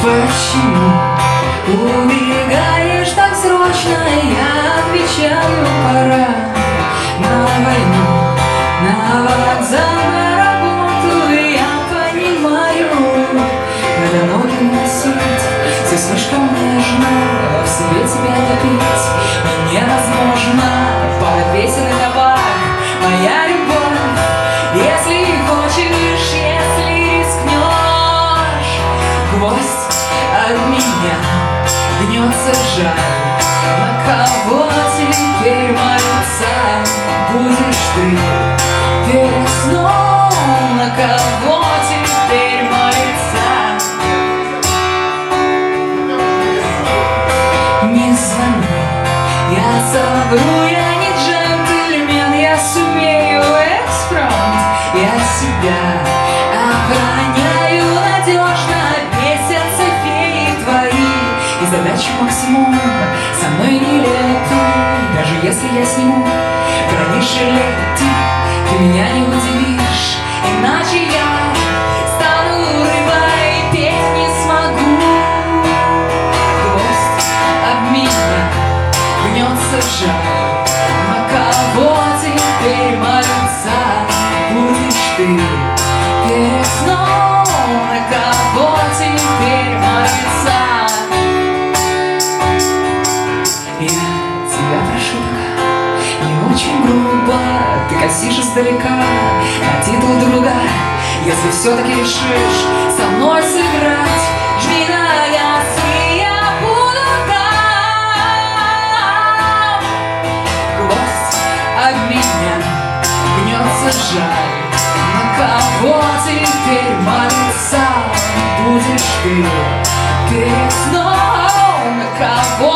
Почему убегаешь так срочно? Я отвечаю: пора на войну, на вокзал, на работу. Я понимаю, когда ноги носить, все слишком нежно, в себе тебя топить невозможно. Подвесен табак, моя любовь, если хочешь, если рискнешь. Гвоздь от меня гнется жаль. На кого теперь молиться будешь ты перед сном? На кого теперь молиться? Не звони, я совру, я не джентльмен, я сумею экспромт, я себя охраняю надежно. Месяцы феи твои, и задачу максимум со мной не летуй. Даже если я сниму бронежилеты, ты меня не удивишь, иначе я стану рыбой, петь не смогу. Гвоздь об меня гнется жаль. На кого теперь молиться будешь ты перед сном? На кого теперь молиться? Я тебя прошу пока, не очень грубо, ты косишь издалека на титул друга. Если все-таки решишь со мной сыграть, жми на газ, и я буду там. Гвоздь об меня гнется жаль. На кого теперь молиться будешь ты перед сном? На кого